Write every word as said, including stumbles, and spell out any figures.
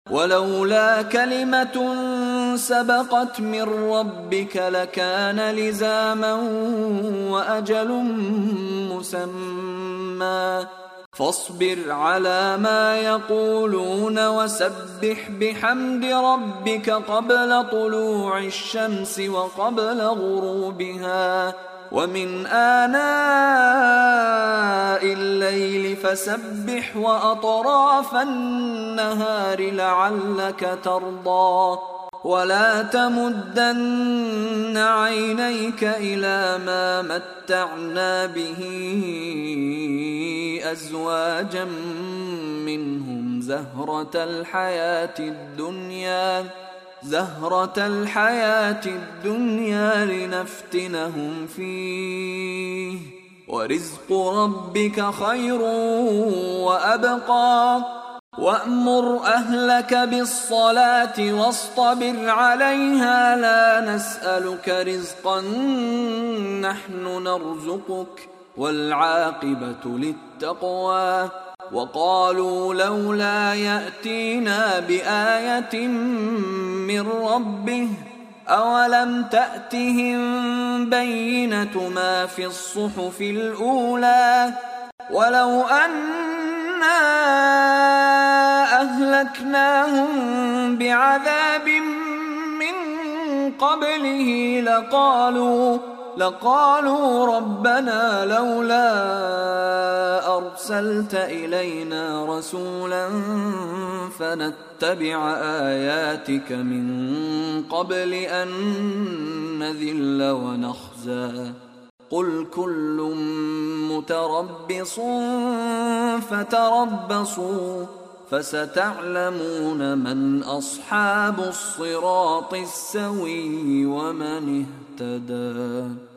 ولولا كلمة سبقت من ربك لكان لزاما وأجل مسمى فاصبر على ما يقولون وسبح بحمد ربك قبل طلوع الشمس وقبل غروبها ومن آناء الليل فسبح وأطراف النهار لعلك ترضى ولا تمدن عينيك إلى ما متعنا به أزواجا منهم زهرة الحياة الدنيا زهرة الحياة الدنيا لنفتنهم فيه ورزق ربك خير وأبقى وأمر أهلك بالصلاة واصطبر عليها لا نسألك رزقا نحن نرزقك والعاقبة للتقوى وقالوا لولا يأتينا بآية من ربه أولم تأتهم بينة ما في الصحف الأولى ولو أنا أهلكناهم بعذاب من قبله لقالوا لقالوا ربنا لولا أرسلت إلينا رسولا فنتبع آياتك من قبل أن نذل ونخزى قل كل متربص فتربصوا فستعلمون من أصحاب الصراط السوي ومن اهتدى.